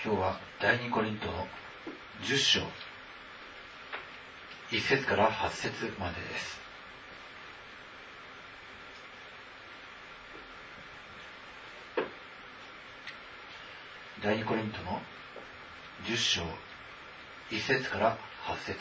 今日は第2コリントの10章1節から8節までです。第2コリントの10章1節から8節。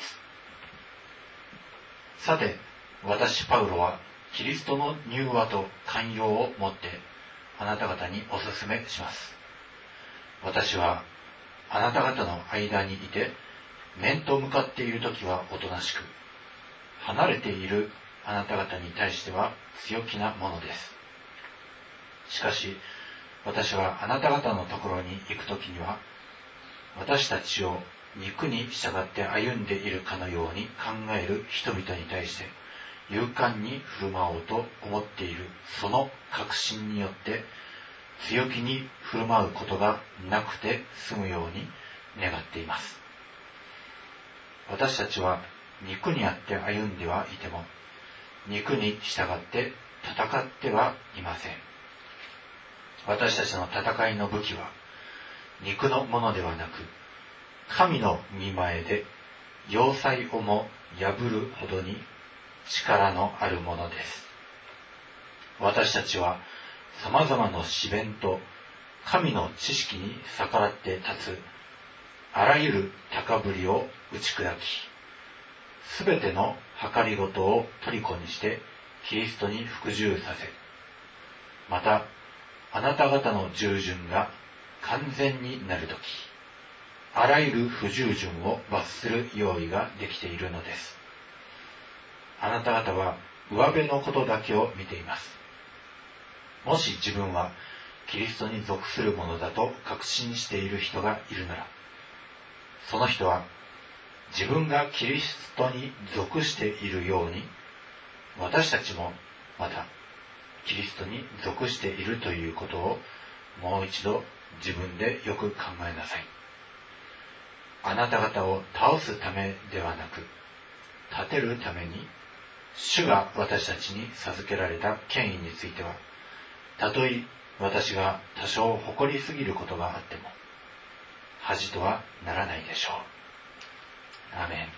さて、私パウロはキリストの柔和と寛容をもってあなた方にお勧めします。私はあなた方の間にいて面と向かっているときはおとなしく、離れているあなた方に対しては強気なものです。しかし私はあなた方のところに行くときには、私たちを肉に従って歩んでいるかのように考える人々に対して勇敢に振る舞おうと思っているその確信によって強気に振る舞うことがなくて済むように願っています。私たちは肉にあって歩んではいても肉に従って戦ってはいません。私たちの戦いの武器は肉のものではなく、神の御前で要塞をも破るほどに力のあるものです。私たちは様々な試練と神の知識に逆らって立つあらゆる高ぶりを打ち砕き、すべての計りごとを虜にしてキリストに服従させ、またあなた方の従順が完全になるとき、あらゆる不従順を罰する用意ができているのです。あなた方は上辺のことだけを見ています。もし自分はキリストに属するものだと確信している人がいるなら、その人は自分がキリストに属しているように、私たちもまたキリストに属しているということをもう一度自分でよく考えなさい。あなた方を倒すためではなく、立てるために主が私たちに授けられた権威については、たとえ私が多少誇りすぎることがあっても恥とはならないでしょう。アーメン。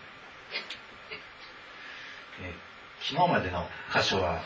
昨日までの箇所は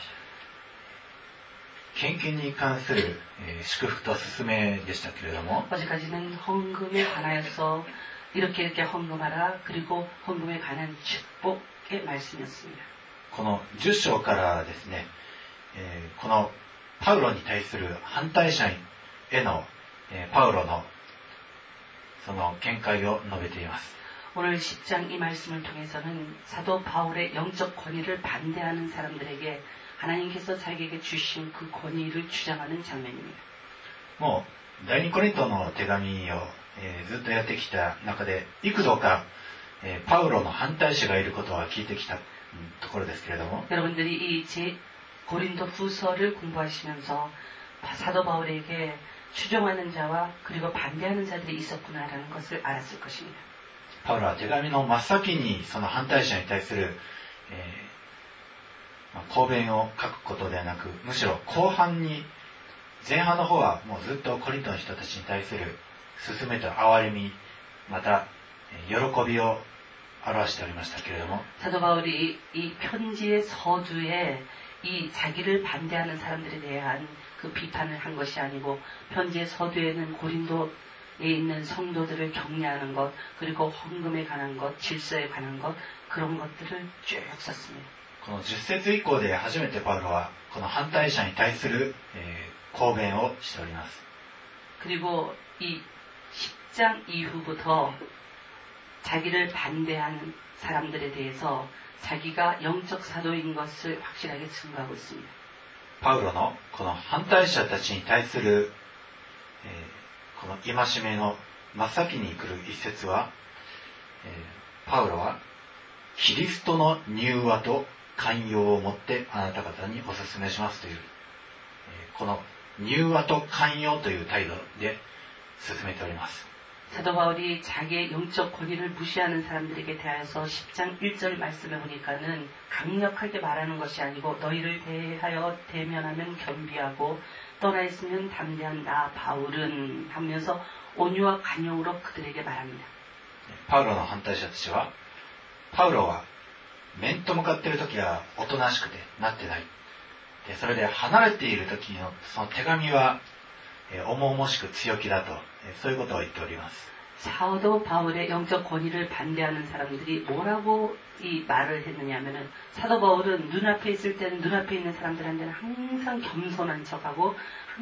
献金に関する祝福と勧めでしたけれども、 어제까지는 헌금에 관하여서 이렇게 헌금하라, 그리고 헌금에 관한 축복의 말씀이었습니다. この10章からですね、このパウロに対する反対者へのパウロのその見解を述べています。 오늘 10장 이 말씀을 통해서는 사도 바울의 영적 권위를 반대하는 사람들에게 하나님께서 자기에게 주신 그 권위를 주장하는 장면입니다. もう第2コリントの手紙を、ずっとやってきた中で幾度か、パウロの反対者がいることは聞いてきたところですけれども、 여러분들이 이 고린도 후서를 공부하시면서 사도 바울에게 추종하는 자와 그리고 반대하는 자들이 있었구나라는 것을 알았을 것입니다. パウロは手紙の真っ先にその反対者に対する、抗弁を書くことではなく、むしろ後半に、前半の方はもうずっとコリントの人たちに対する勧めと憐れみ、また喜びを表しておりましたけれども、 사도 바울이 이 편지의 서두에 이 자기를 반대하는 사람들에 대한 그 비판을 한 것이 아니고, 편지의 서두에는 고린도에 있는 성도들을 격려하는 것, 그리고 헌금에 관한 것, 질서에 관한 것, 그런 것들을 쭉 썼습니다. この10節以降で初めてパウロはこの反対者に対する、抗弁をしております。 그리고 이 10장 이후부터 자기를 반대하는 사람들에 대해서 자기가 영적 사도인 것을 확실하게 증거하고 있습니다. パウロのこの反対者たちに対する、この戒めの真っ先に来る一節は、パウロはキリストの柔和と寛容をもってあなた方にお勧めしますという、この柔和と寛容という態度で進めております。 사도 바울이 자기의 영적 권위를 무시하는 사람들에게 대하여서 10장 1절 말씀에 보니까는 강력하게 말하는 것이 아니고, 너희를 대하여 대면하면 겸비하고 떠나 있으면 담대한 나 바울은 하면서 온유와 간용으로 그들에게 말합니다. パウロの反対者たちは、パウロは面と向かっている時はおとなしくてなってない。でそれで離れている時のその手紙は重々しく強気だと、そういうことを言っております。 사도 바울의 영적 권위를 반대하는 사람들이 뭐라고 이 말을 했느냐면은 사도 바울은 눈앞에 있을 때는 눈앞에 있는 사람들한테는 항상 겸손한 척하고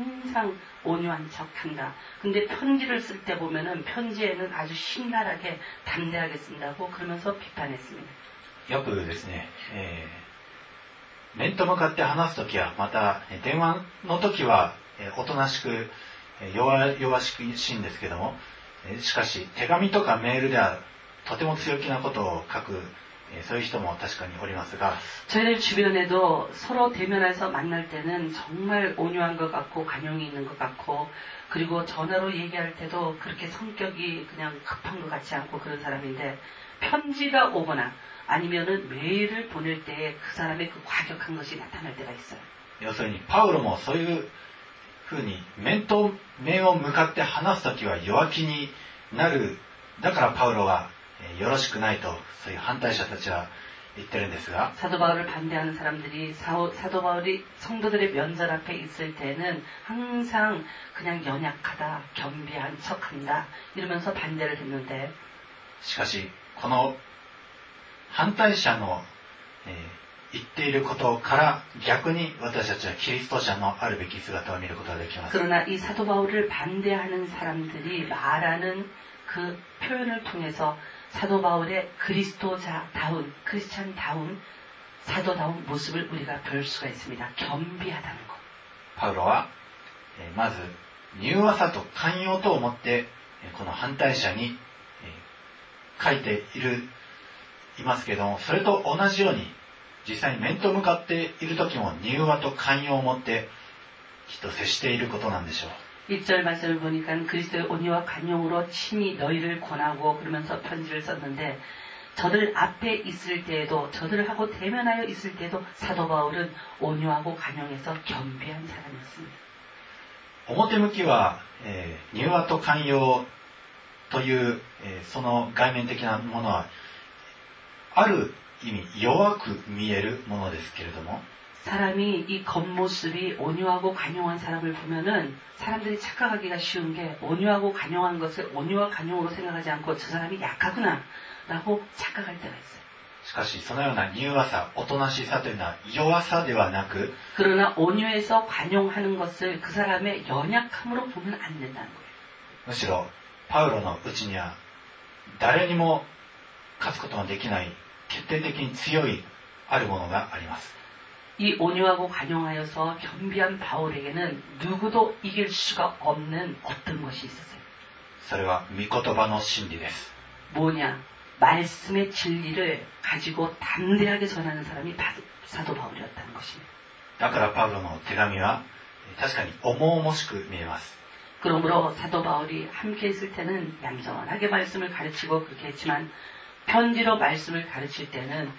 항상 온유한 척한다. 근데 편지를 쓸 때 보면은 편지에는 아주 신랄하게 담대하게 쓴다고 그러면서 비판했습니다. よくですね、面と向かって話すときはまた電話のときはおとなしく弱しいんですけども、しかし手紙とかメールではとても強気なことを書く、そういう人も確かにおりますが、 저희들 주변에도 서로 대면해서 만날 때는 정말 온유한 것 같고 관용이 있는 것 같고 그리고 전화로 얘기할 때도 그렇게 성격이 그냥 급한 것 같지 않고 그런 사람인데 편지가 오거나 아니면은 메일을 보낼 때 그 사람의 그 과격한 것이 나타날 때가 있어요. 要するにパウロもそういうふうに面と面を向かって話すときは弱気になる。だからパウロはよろしくないと、そういう反対者たちは言ってるんですが、 사도 바울을 반대하는 사람들이 사도 바울이 성도들의 면전 앞에 있을 때는 항상 그냥 연약하다, 겸비한 척한다 이러면서 반대를 했는데 しかしこの反対者の、言っていることから逆に私たちはキリスト者のあるべき姿を見ることができます。 그러나 이 사도 바울을 반대하는 사람들이 말하는 그 표현을 통해서 사도 바울의 그리스도자다운, 크리스찬다운, 사도다운 모습을 우리가 볼 수가 있습니다. 겸비하다는 것. パウロは、まず柔和さと寛容とをもってこの反対者に、書いていますけれども、それと同じように実際に面と向かっている時も柔和と寛容を持って人と接していることなんでしょう。 1절 말씀을 보니까 그리스도의 온유와 간용으로 친히 너희를 권하고 그러면서 편지를 썼는데 저들 앞에 있을 때에도 저들하고 대면하여 있을 때도 사도 바울은 온유하고 간용해서 겸비한 사람이었습니다. 表向きは、柔和と寛容という、その外面的なものはある意味弱く見えるものですけれども、 사람이 이 겉모습이 온유하고 간용한 사람을 보면은 사람들이 착각하기가 쉬운 게 온유하고 간용한 것을 온유와 간용으로 생각하지 않고 저 사람이 약하구나 라고 착각할 때가 있어요. しかしそのような柔和さ、おとなしさというのは弱さではなく、 그러나 온유해서 관용하는 것을 그 사람의 연약함으로 보면 안 된다는 거예요. むしろパウロのうちには誰にも勝つことのできない決定的に強いあるものがあります。 이 온유하고 관용하여서 겸비한 바울에게는 누구도 이길 수가 없는 어떤 것이 있었어요. それは御言葉の真理です。 뭐냐? 말씀의 진리를 가지고 담대하게 전하는 사람이 사도 바울이었다는 것입니다. だからパウロの手紙は確かに重々しく見えます。 그러므로 사도 바울이 함께 있을 때는 얌전하게 말씀을 가르치고 그렇게 했지만 편지로 말씀을 가르칠 때는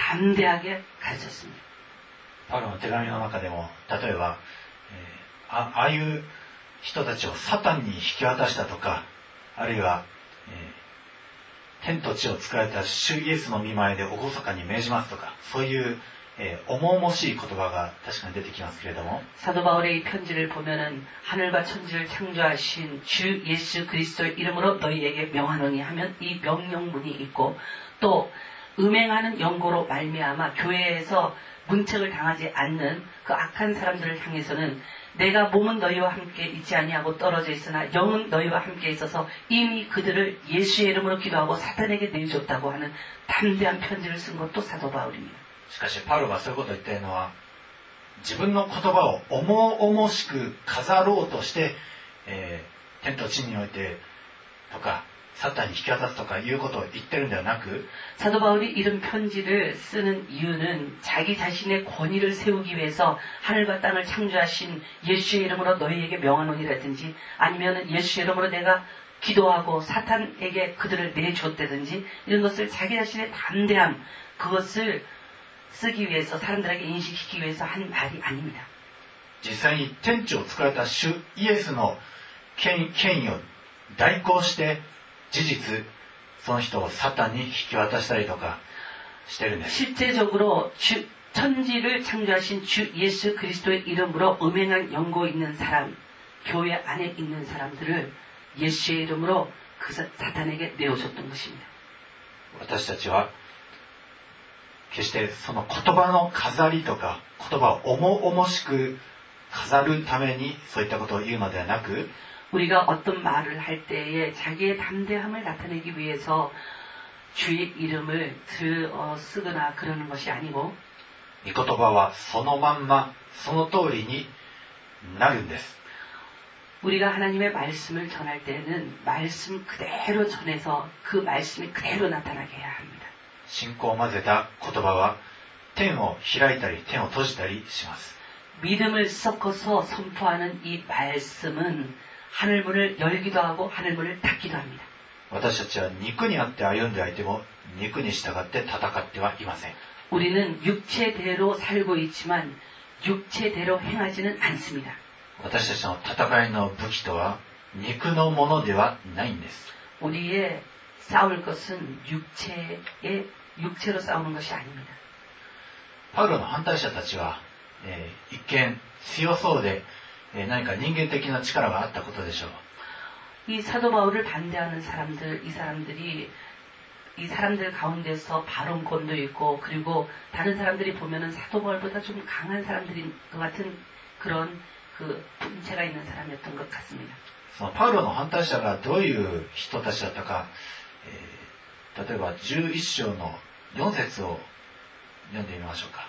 담대하게 가르쳤습니다. パウロの手紙の中でも例えば、ああいう人たちをサタンに引き渡したとか、あるいは、天と地を作られた主イエスの御前で厳かに命じますとか、そういう、重々しい言葉が確かに出てきますけれども、 사도 바울의 이 편지를 보면은 하늘과 천지를 창조하신 주 예수 그리스도의 이름으로 너희에게 명하노니 하면 이 명령문이 있고 또 음행하는 영고로 말미암아 교회에서 문책을 당하지 않는 그 악한 사람들을 향해서는 내가 몸은 너희와 함께 있지 아니하고 떨어져 있으나 영은 너희와 함께 있어서 이미 그들을 예수의 이름으로 기도하고 사탄에게 내줬다고 하는 담대한 편지를 쓴 것도 사도 바울입니다. しかしパウロがそういうことを言っているのは自分の言葉を重々しく飾ろうとして、天と地においてとかサタンに引き渡すとかいうことを言ってるんではなく 사도 바울이 이런 편지를 쓰는 이유는 자기 자신의 권위를 세우기 위해서 하늘과 땅을 창조하신 예수의 이름으로 너희에게 명하노니라든지 아니면 예수의 이름으로 내가 기도하고 사탄에게 그들을 내줬다든지 이런 것을 자기 자신의 담대함 그것을 쓰기 위해서 사람들에게 인식시키기 위해서 한 말이 아닙니다. 実際に天地を作られた主イエスの権威を代行して事実その人をサタンに引き渡したりとかしてるんです。 실제적으로 천지를 창조하신 주 예수 그리스도의 이름으로 음행한 연고 있는 사람, 교회 안에 있는 사람들을 예수의 이름으로 그 사탄에게 내어줬던 것입니다. 私たちは決してその言葉の飾りとか言葉を重々しく飾るためにそういったことを言うのではなく 우리가 어떤 말을 할 때에 자기의 담대함을 나타내기 위해서 주의 이름을 쓰거나 그러는 것이 아니고 御言葉はそのまんまその通りになるんです。 우리가 하나님의 말씀을 전할 때는 말씀 그대로 전해서 그 말씀이 그대로 나타나게 해야 합니다. 信仰を混ぜた言葉は天を開いたり天を閉じたりします。 믿음을 섞어서 선포하는 이 말씀은 하늘문을 열기도 하고 하늘문을 닫기도 합니다. 私たちは肉にあって歩んでいても肉に従って戦ってはいません。 우리는 육체대로 살고 있지만 육체대로 행하지는 않습니다. 私たちの戦いの武器とは肉のものではないんです。 우리의 싸울 것은 육체로 싸우는 것이 아닙니다. パウロの反対者たちは、一見強そうで、何か人間的な力があったことでしょう。 이 사도 바울을 반대하는 사람들, 이 사람들 가운데서 발언권도 있고 그리고 다른 사람들이 보면은 사도 바울보다 좀 강한 사람들인 것 같은 그런 그 분체가 있는 사람이었던 것 같습니다. そのパウロの反対者がどういう人たちだったか、例えば11章の4節を読んでみましょうか。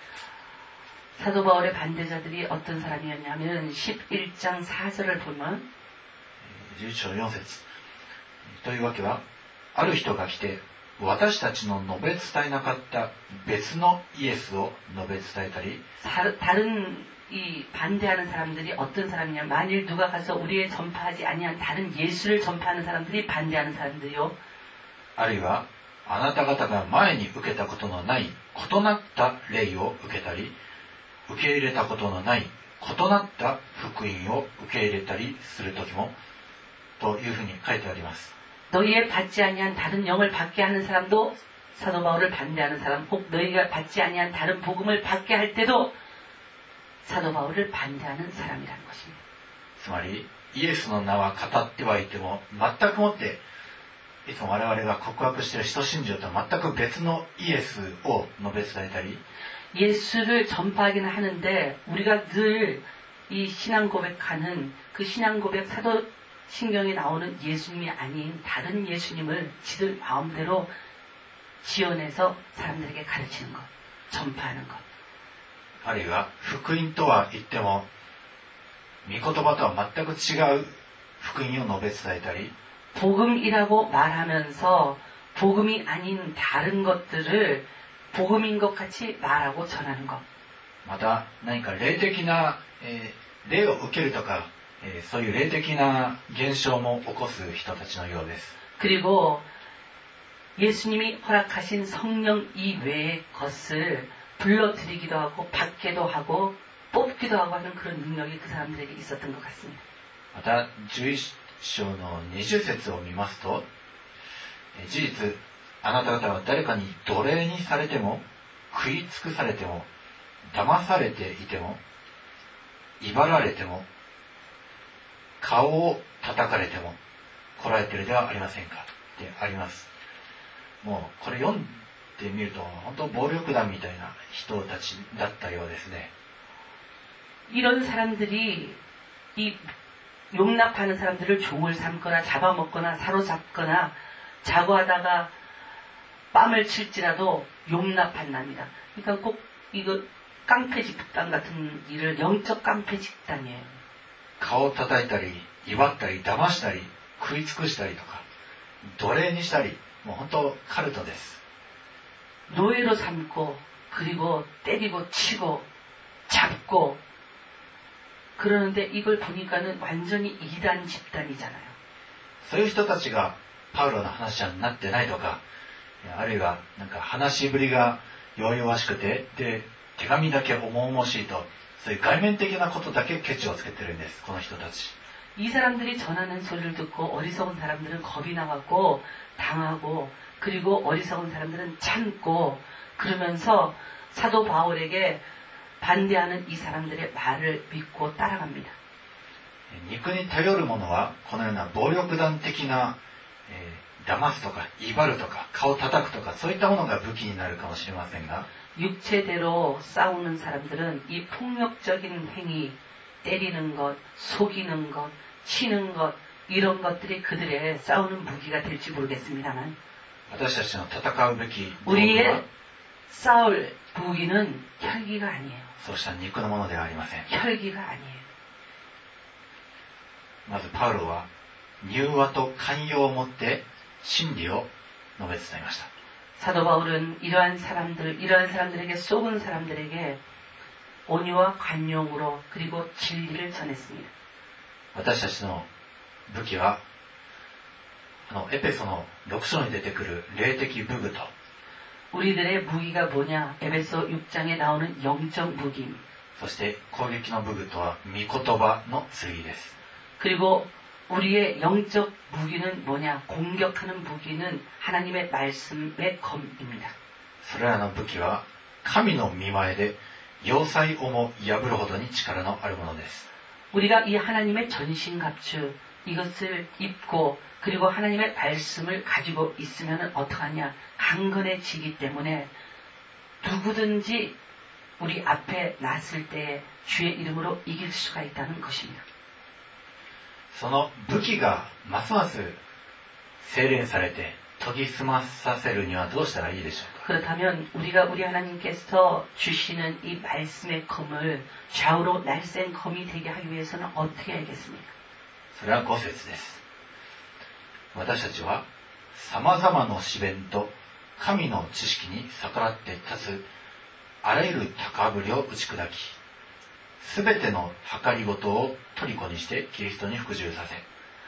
사도 바울의 반대자들이 어떤 사람이었냐면 11장 4절을 보면 11章4節というわけはある人が来て私たちの述べ伝えなかった別のイエスを述べ伝えたり 다른 이 반대하는 사람들이 어떤 사람이냐 만일 누가 가서 우리의 전파하지 아니한 다른 예수를 전파하는 사람들이 반대하는 사람들이요 あるいはあなた方が前に受けたことのない異なった霊を受けたり受け入れたことのない異なった福音を受け入れたりする時もというふうに書いてあります。 너희의 받지 아니한 다른 영을 받게 하는 사람도 사도 바울을 반대하는 사람 혹 너희가 받지 아니한 다른 복음을 받게 할 때도 사도 바울을 반대하는 사람이라는 것입니다. つまりイエスの名は語ってはいても全くもっていつも我々が告白している使徒信条とは全く別のイエスを述べ伝えたり 예수를 전파하기는 하는데 우리가 늘 이 신앙 고백하는 그 신앙 고백 사도 신경에 나오는 예수님이 아닌 다른 예수님을 지들 마음대로 지어내서 사람들에게 가르치는 것, 전파하는 것. あるいは福音とは言っても御言葉とは全く違う福音を述べ伝えたり 복음이라고 말하면서 복음이 아닌 다른 것들을 복음인 것 같이 말하고 전하는 것. また何か霊的な、霊を受けるとか、そういう霊的な現象も起こす人たちのようです。 그리고 예수님이 허락하신 성령 이외의 것을 불러들이기도 하고 받기도 하고 뽑기도 하고 하는 그런 능력이 그 사람들에게 있었던 것 같습니다. また11章の20節を見ますと、事実あなた方は誰かに奴隷にされても食い尽くされても騙されていても威張られても顔を叩かれてもこらえているではありませんかってあります。もうこれ読んでみると本当暴力団みたいな人たちだったようですね。 이런 사람들이 이 용납하는 사람들을 종을 삼거나 잡아먹거나 사로잡거나 자고하다가 뺨을 칠지라도 용납한답니다. 그러니까 꼭 이거 깡패 집단 같은 일을 영적 깡패 집단이에요. 顔を叩いたり威張ったり騙したり食い尽くしたりとか奴隷にしたりもう本当カルトです。 노예로 삼고 그리고 때리고 치고 잡고 그러는데 이걸 보니까는 완전히 이단 집단이잖아요. そういう人たちがパウロの話者になってないとか、あるいはなんか話しぶりが弱々しくてで手紙だけ重々しいとそういう外面的なことだけケチをつけてるんです、この人たち。 이 사람들이 전하는 소리를 듣고 어리석은 사람들은 겁이 나갖고 당하고 그리고 어리석은 사람들은 참고 그러면서 사도 바울에게 반대하는 이 사람들의 말을 믿고 따라갑니다. 肉に頼る者はこのような暴力団的な、騙すとか威張るとか顔叩くとかそういったものが武器になるかもしれませんが 육체대로 싸우는 사람들은 이 폭력적인 행위, 때리는 것, 속이는 것, 치는 것 이런 것들이 그들의 싸우는 무기가 될지 모르겠습니다만 私たちの戦うべき道具は 우리의 싸울 무기는 혈기가 아니에요. そうした肉のものではありません。 혈기가 아니에요. まずパウロは柔和と寛容をもって真理を述べ伝えました。 사도 바울은 이러한 사람들에게 속은 사람들에게 온유와 관용으로 그리고 진리를 전했습니다. 私たちの武器はエペソの6章に出てくる霊的武具と 우리들의 무기가 뭐냐? 에베소 6장에 나오는 영적 무기입니다. そして攻撃の武具とは御言葉の剣です。 그리고 우리의 영적 무기는 뭐냐? 공격하는 무기는 하나님의 말씀의 검입니다. それらの武器は神の御前で要塞をも破るほどに力のあるものです。 우리가 이 하나님의 전신갑주 이것을 입고 그리고 하나님의 말씀을 가지고 있으면 어떡하냐? 강건해지기 때문에 누구든지 우리 앞에 났을 때에 주의 이름으로 이길 수가 있다는 것입니다. その武器がますます精錬されて研ぎ澄まさせるにはどうしたらいいでしょうか。 그렇다면 우리가 우리 하나님께서 주시는 이 말씀의 검을 좌우로 날쌘 검이 되게 하기 위해서는 어떻게 해야겠습니까? それは5節です。私たちは様々な試練と神の知識に逆らって立つあらゆる高ぶりを打ち砕き、すべての計りごとを虜にしてキリストに服従させ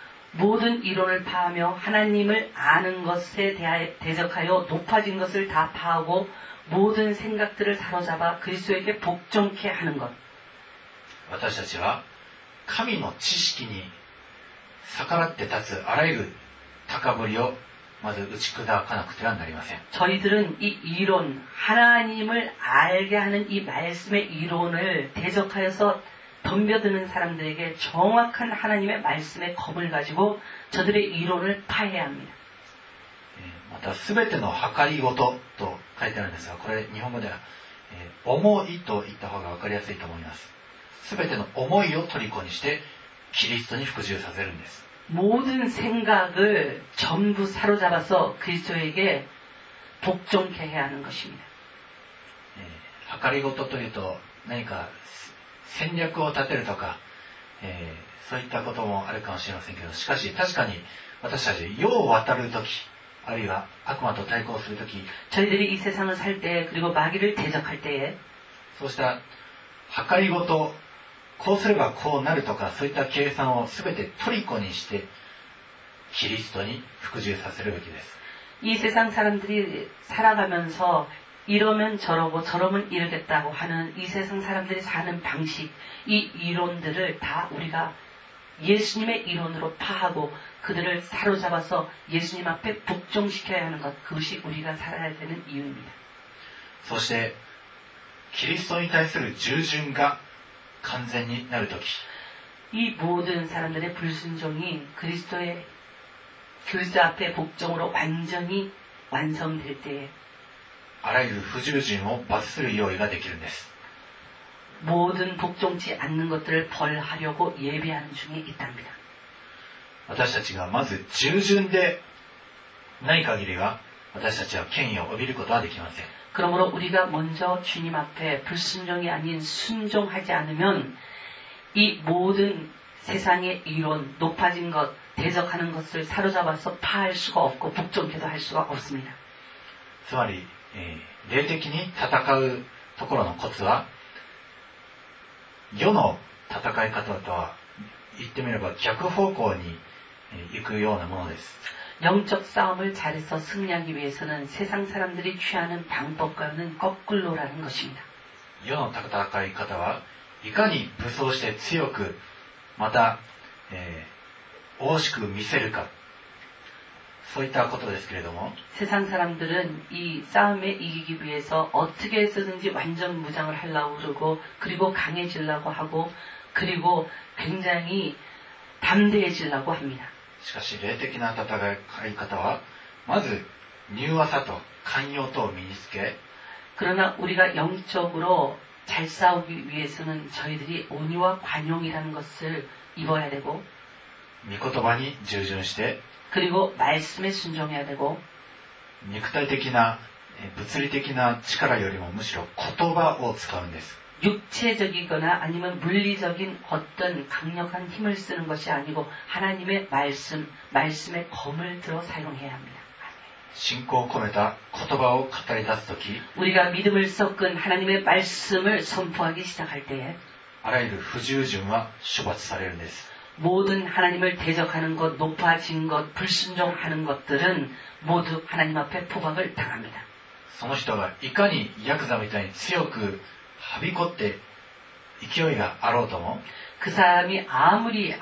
모든 이론을 파하며 하나님을 아는 것에 대적하여 높아진 것을 다 파하고 모든 생각들을 사로잡아 그리스도에게 복종케 하는 것. 私たちは神の知識に逆らって立つあらゆる高ぶりをまず打ち砕かなくてはなりません。 저희들은 이 이론, 하나님을 알게 하는 이 말씀의 이론을 대적하여서 덤벼드는 사람들에게 정확한 하나님의 말씀의 검을 가지고 저들의 이론을 파해야 합니다. また全ての計りごとと書いてあるんですが、これ日本語では思いと言った方が分かりやすいと思います。全ての思いを虜にしてキリストに服従させるんです。 모든 생각을 전부 사로잡아서 그리스도에게 복종케 해야 하는 것입니다. 計りごとというと何か戦略を立てるとか、そういったこともあるかもしれませんけど、しかし確かに私たち世を渡るとき、あるいは悪魔と対抗するとき、 저희들이 이 세상을 살 때 그리고 마귀를 대적할 때에 そうした計りごと、こうすればこうなるとか、そういった計算を全て虜にしてキリストに服従させるべきです。 이 세상 사람들이 살아가면서 이러면 저러고 저러면 이러겠다고 하는 이 세상 사람들이 사는 방식, 이 이론들을 다 우리가 예수님의 이론으로 파하고 그들을 사로잡아서 예수님 앞에 복종시켜야 하는 것, 그것이 우리가 살아야 되는 이유입니다. そしてキリストに対する従順が完全になるとき、 이 모든 사람들의 불순종이 그리스도 앞에 복종으로 완전히 완성될 때에 あらゆる不従順を罰する用意ができるんです。 모든 복종치 않는 것들을 벌하려고 예비하는 중에 있답니다. 私たちがまず従順でない限りは私たちは権威を帯びることはできません。 그러므로 우리가 먼저 주님 앞에 불순종이 아닌 순종하지 않으면 이 모든 세상의 이론, 높아진 것, 대적하는 것을 사로잡아서 파할 수가 없고 복종케도 할 수가 없습니다. つまり、霊的に戦うところのコツは世の戦い方とは言ってみれば逆方向に行くようなものです。 영적 싸움을 잘해서 승리하기 위해서는 세상 사람들이 취하는 방법과는 거꾸로라는 것입니다. 世の戦い方はいかに武装して強く、また、大しく見せるか、そういったことですけれども、 세상 사람들은 이 싸움에 이기기 위해서 어떻게 해서든지 완전 무장을 하려고 그러고, 그리고 강해지려고 하고, 그리고 굉장히 담대해지려고 합니다. しかし霊的な戦い方は、まず柔和さと寛容とを身につけ、 그러나 우리가 영적으로 잘 싸우기 위해서는 저희들이 온유와 관용이라는 것을 입어야 되고, 御言葉に従順して、 그리고 말씀에 순종해야 되고, 肉体的な物理的な力よりもむしろ言葉を使うんです。 육체적이거나 아니면 물리적인 어떤 강력한 힘을 쓰는 것이 아니고 하나님의 말씀의 검을 들어 사용해야 합니다. 信仰を込めた言葉を語り出すとき、 우리가 믿음을 섞은 하나님의 말씀을 선포하기 시작할 때에 あらゆる不従順は処罰されるんです。 모든 하나님을 대적하는 것, 높아진 것, 불순종하는 것들은 모두 하나님 앞에 포박을 당합니다. その人がいかにヤクザみたいに強くはびこって勢いがあろうとも、 그 사람이 아무리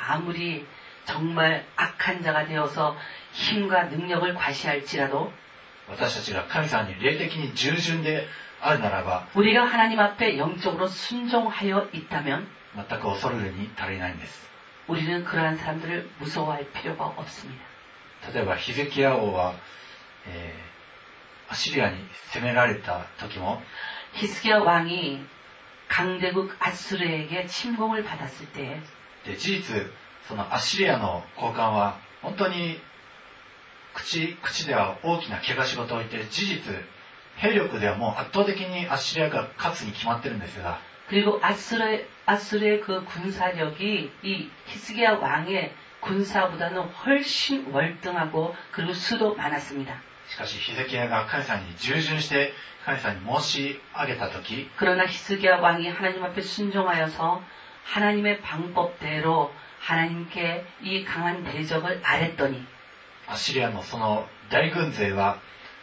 정말 악한 자가 되어서 힘과 능력을 과시할지라도 私たちが神様に霊的に従順であるならば、 우리가 하나님 앞에 영적으로 순종하여 있다면 全く恐れるに足りないんです。 우리는 그러한 사람들을 무서워할 필요가 없습니다. 例えばヒゼキヤ王は、アシリアに攻められた時も、 히스기야 왕이 강대국 아수르에게 침공을 받았을 때 で事実そのアシリアの高官は本当に口では大きな怪我仕事を言って、事実兵力ではもう圧倒的にアシリアが勝つに決まってるんですが、 그리고 아수르의 그 군사력이 이 히스기야 왕의 군사보다는 훨씬 월등하고 그리고 수도 많았습니다. しかしヒゼキヤが神様に従順して神様に申し上げた時、 그러나 히스기야 왕이 하나님 앞에 순종하여서 하나님의 방법대로 하나님께 이 강한 대적을 아랬더니 アシリアのその大軍勢は、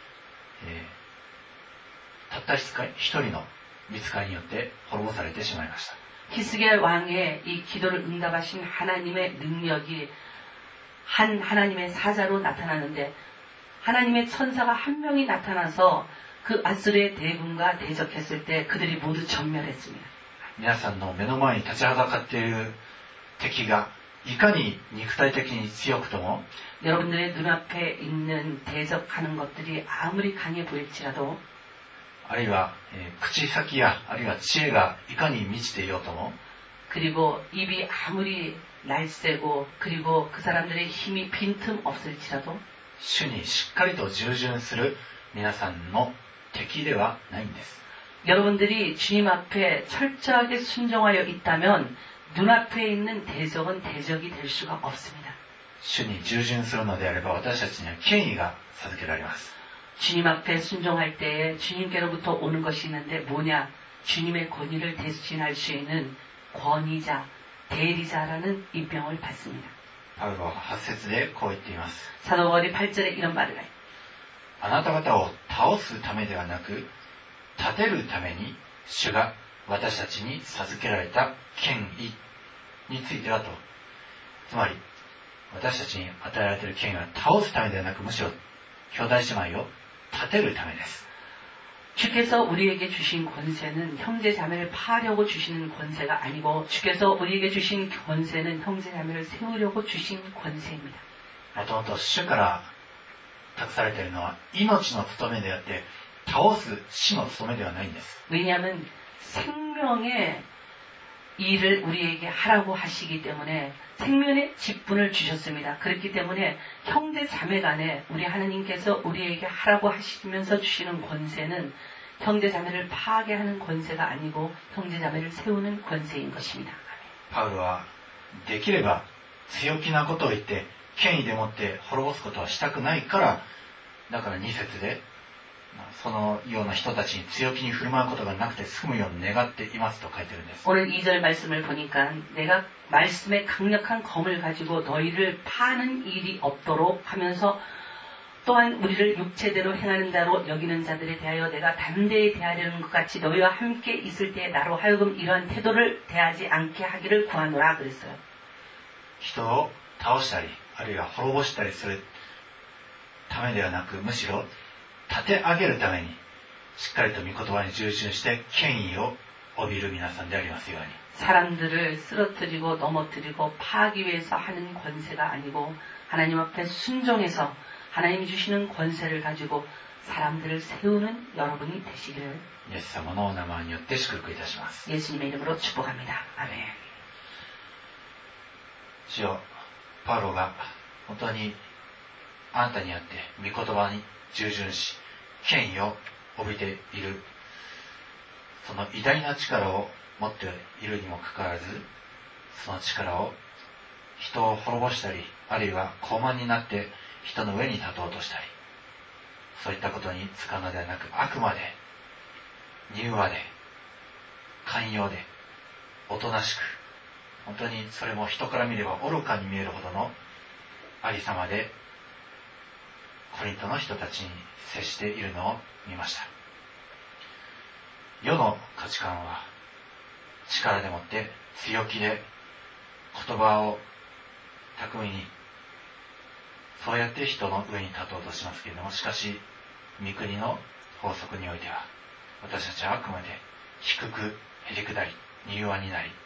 たった一人の御使いによって滅ぼされてしまいました。 히스기야 왕의 이 기도를 응답하신 하나님의 능력이 한 하나님의 사자로 나타나는데, 하나님의 천사가 한 명이 나타나서 그 아수르의 대군과 대적했을 때 그들이 모두 전멸했습니다. 皆さんの目の前に立ちはだかっている敵がいかに肉体的に強くとも、 여러분들의 눈앞에 있는 대적하는 것들이 아무리 강해 보일지라도, あるいは、口先やあるいは知恵がいかに満ちていようとも、 그리고 입이 아무리 날쌔고 그리고 그 사람들의 힘이 빈틈 없을지라도 主にしっかりと従順する皆さんの敵ではないんです。 여러분들이 주님 앞에 철저하게 순종하여 있다면 눈앞에 있는 대적은 대적이 될 수가 없습니다. 主に従順するのであれば私たちには権威が授けられます。 주님 앞에 순종할 때에 주님께로부터 오는 것이 있는데 뭐냐? 주님의 권위를 대신할 수 있는 권위자, 대리자라는 임명을 받습니다. パウロは8節でこう言っています。 사도 바울이 8절에 이런 말을 해요. あなた方を倒すためではなく立てるために主が私たちに授けられた権威についてはと、つまり私たちに与えられている権威は倒すためではなく、むしろ兄弟姉妹を立てるためです。 주께서 우리에게 주신 권세는 형제 자매를 파하려고 주시는 권세가 아니고, 주께서 우리에게 주신 권세는 형제 자매를 세우려고 주신 권세입니다. もともと主から託されているのは命の務めであって倒す死の務めではないんです。 왜냐하면 생명의 일을 우리에게 하라고 하시기 때문에 생명의 직분을 주셨습니다. 그렇기 때문에 형제 자매 간에 우리 하나님께서 우리에게 하라고 하시면서 주시는 권세는 형제 자매를 파괴하는 권세가 아니고 형제 자매를 세우는 권세인 것입니다. パウロはできれば強気なことを言って権威でもって滅ぼすことはしたくないから、だから2節でそのような人たちに強気に振る舞うことがなくて済むように願っていますと書いてるんです。 오늘 2절 말씀을 보니까 내가 말씀의 강력한 검을 가지고 너희를 파는 일이 없도록 하면서 또한 우리를 육체대로 행하는 자로 여기는 자들에 대하여 내가 담대히 대하려는 것 같이 너희와 함께 있을 때 나로 하여금 이러한 태도를 대하지 않게 하기를 구하노라 그랬어요. 人を倒したりあるいは滅ぼしたりするためではなく、むしろ立て上げるためにしっかりと御言葉に従順して権威を帯びる皆さんでありますように。 사람들을 쓰러뜨리고 넘어뜨리고 파하기 위해서 하는 권세가 아니고 하나님 앞에 순종해서 하나님이 주시는 권세를 가지고 사람들을 세우는 여러분이 되시기를 イエス様のお名前によって祝福いたします。 예수님의 이름으로 축복합니다. 아멘. 主よ、パウロが本当にあなたにあって御言葉に従順し権威を帯びているその偉大な力を持っているにもかかわらず、その力を人を滅ぼしたりあるいは高慢になって人の上に立とうとしたり、そういったことに使うのではなく、あくまで柔和で寛容でおとなしく、本当にそれも人から見れば愚かに見えるほどのありさまでコリントの人たちに接しているのを見ました。世の価値観は力でもって強気で言葉を巧みにそうやって人の上に立とうとしますけれども、しかし御国の法則においては私たちはあくまで低くへりくだり柔和になり、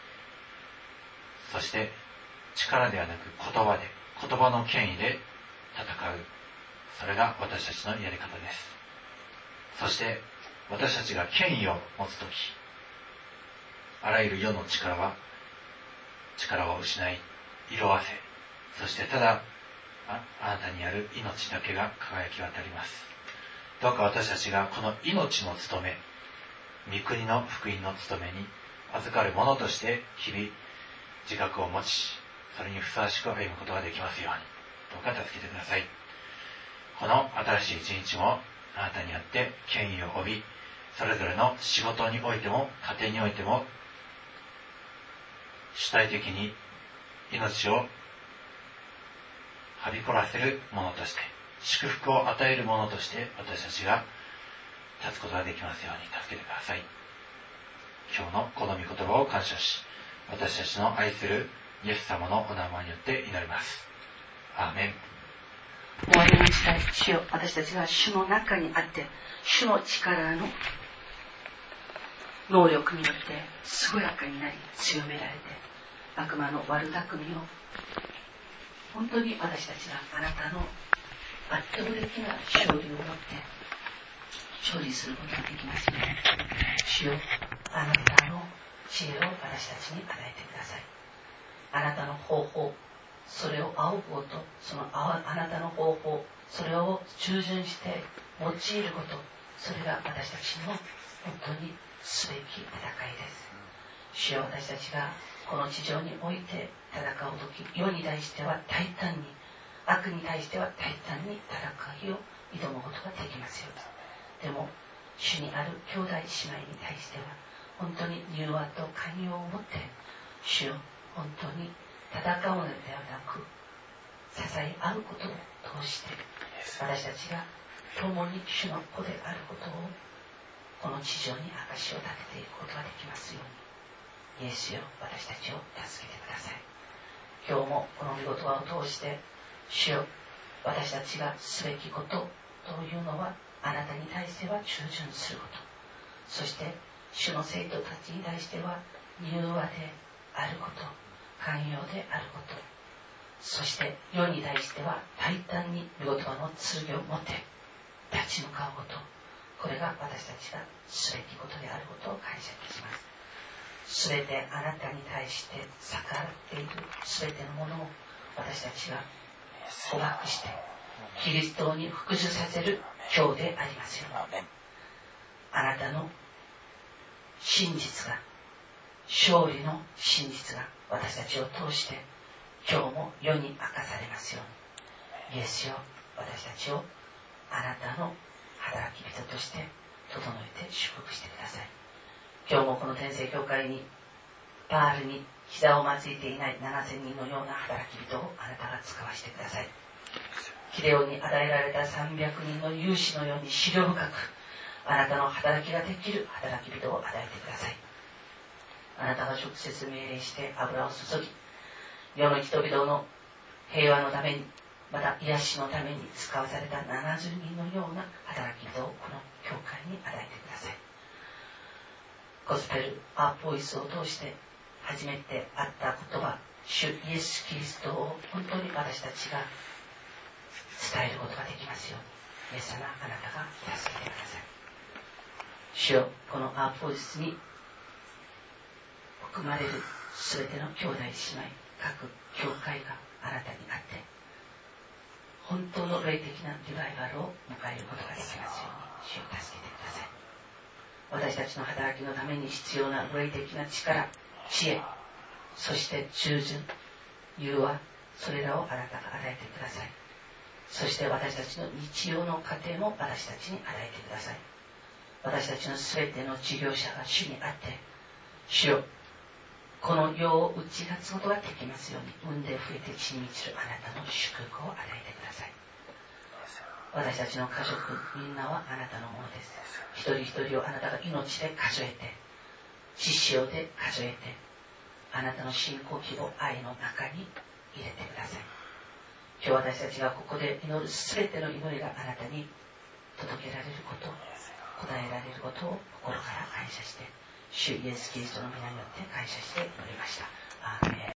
そして力ではなく言葉で、言葉の権威で戦う、それが私たちのやり方です。そして私たちが権威を持つとき、あらゆる世の力は力を失い色あせ、そしてただあなたにある命だけが輝き渡ります。どうか私たちがこの命の務め、御国の福音の務めに預かる者として日々自覚を持ち、それにふさわしく歩むことができますように、どうか助けてください。この新しい一日もあなたにあって権威を帯び、それぞれの仕事においても家庭においても主体的に命をはびこらせるものとして、祝福を与えるものとして私たちが立つことができますように助けてください。今日のこの御言葉を感謝し、私たちの愛するイエス様のお名前によって祈ります。アーメン。 終わりの時代、主よ、私たちが主の中にあって主の力の能力によって健やかになり強められて、悪魔の悪巧みを本当に私たちがあなたの圧倒的な勝利をもって勝利することができますよね。主よ、あなたの知恵を私たちに与えてください。あなたの方法、それを仰ぐこと、そのあなたの方法、それを従順して用いること、それが私たちの本当にすべき戦いです。主よ、私たちがこの地上において戦うとき、世に対しては大胆に、悪に対しては大胆に戦いを挑むことができますよ。でも主にある兄弟姉妹に対しては本当に柔和と寛容を持って、主よ、本当に戦うのではなく支え合うことを通して私たちが共に主の子であることをこの地上に証しを立てていくことができますように、イエスよ、私たちを助けてください。今日もこの御言葉を通して主よ、私たちがすべきことというのはあなたに対しては従順すること、そして主の生徒たちに対しては柔和であること、寛容であること、そして世に対しては大胆に御言葉の剣を持って立ち向かうこと、これが私たちがすべきことであることを感謝いたします。すべてあなたに対して逆らっているすべてのものを私たちが捕獲してキリストに服従させる今日でありますように、あなたの真実が、勝利の真実が私たちを通して今日も世に明かされますように、イエスよ、私たちをあなたの働き人として整えて祝福してください。今日もこの天聖教会にバールに膝をまずいていない7000人のような働き人をあなたが使わせてください。 ギデオンに与えられた300人の勇士のように思慮深くあなたの働きができる働き人を与えてください。あなたが直接命令して油を注ぎ、世の人々の平和のために、また癒しのために使わされた70人のような働き人をこの教会に与えてください。ゴスペルアーボイスを通して初めて会った言葉、主イエス・キリストを本当に私たちが伝えることができますように、イエス様あなたが助けてください。主よ、このアーボイスに含まれるすべての兄弟姉妹、各教会があなたにあって本当の霊的なリバイバルを迎えることができますように、主を助けてください。私たちの働きのために必要な霊的な力、知恵、そして従順、融和、それらをあなたが与えてください。そして私たちの日曜の過程も私たちに与えてください。私たちのすべての事業者が主にあって、主よ、この世を打ち勝つことができますように、産んで増えて地に満ちるあなたの祝福を与えてください。私たちの家族みんなはあなたのものです。一人一人をあなたが命で数えて、血潮で数えて、あなたの信仰希望愛の中に入れてください。今日私たちがここで祈るすべての祈りがあなたに届けられること、答えられることを心から感謝して、主イエスキリストの皆によって感謝して祈りました。アーメン。